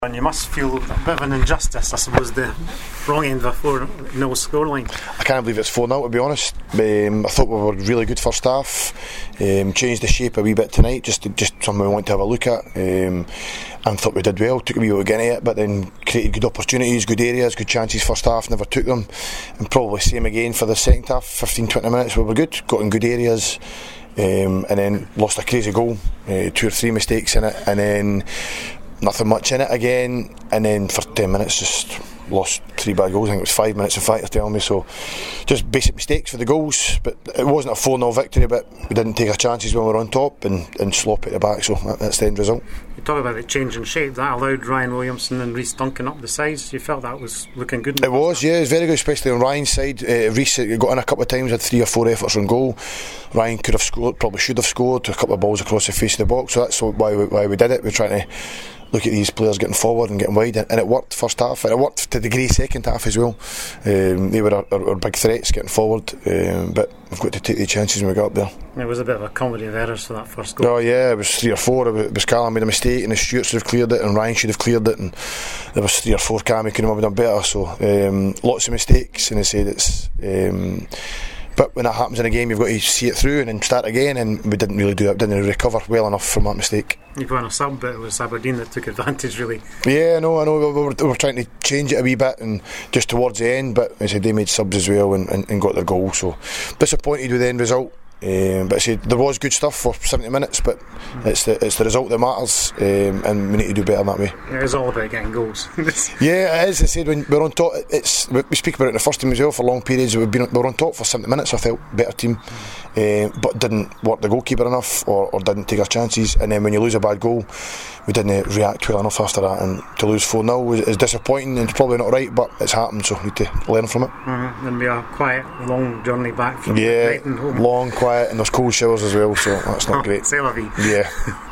And you must feel a bit of an injustice, I suppose, the wrong end of a 4-0 scoreline. I can't believe it's 4-0, to be honest. I thought we were really good first half. Changed the shape a wee bit tonight, just something we want to have a look at. And thought we did well, took a wee bit again at it, but then created good opportunities, good areas, good chances first half, never took them. And probably same again for the second half, 15-20 minutes we were good, got in good areas. And then lost a crazy goal, 2 or 3 mistakes in it, and then nothing much in it again, and then for 10 minutes just lost 3 bad goals. I think it was 5 minutes in fact, they're telling me. So just basic mistakes for the goals, but it wasn't a 4-0 victory, but we didn't take our chances when we were on top and slop at the back, so that's the end result. You talk about the change in shape, that allowed Ryan Williamson and Rhys Duncan up the sides. You felt that was looking good? It was, yeah, it was very good, especially on Ryan's side. Rhys got in a couple of times, had 3 or 4 efforts on goal. Ryan could have scored, probably should have scored, a couple of balls across the face of the box, so that's why we did it. We're trying to look at these players getting forward and getting wide, and it worked first half, and it worked to a degree second half as well. They were our big threats getting forward, but we've got to take the chances when we got up there. It was a bit of a comedy of errors for that first goal. Oh yeah, it was 3 or 4. It was Callum made a mistake, and Stuart should have cleared it, and Ryan should have cleared it, and there was 3 or 4 Cam he could have done better. So lots of mistakes, and I said it's. But when that happens in a game, you've got to see it through and then start again, and we didn't really do that, didn't recover well enough from that mistake. You put on a sub, but it was Aberdeen that took advantage, really. Yeah, I know. We were trying to change it a wee bit, and just towards the end, but I said they made subs as well and got their goal, so disappointed with the end result. But I said there was good stuff for 70 minutes, but it's the result that matters, and we need to do better that way. It is all about getting goals. Yeah, it is. I said when we're on top, we speak about it in the first team as well. For long periods we were on top for 70 minutes. I felt better team, but didn't work the goalkeeper enough, or didn't take our chances. And then when you lose a bad goal, we didn't react well enough after that. And to lose 4-0 is disappointing, and it's probably not right, but it's happened, so we need to learn from it. It'll be a quiet, long journey back from Brighton home. Long, quiet, and there's cold showers as well, so that's not great. C'est la vie. Yeah.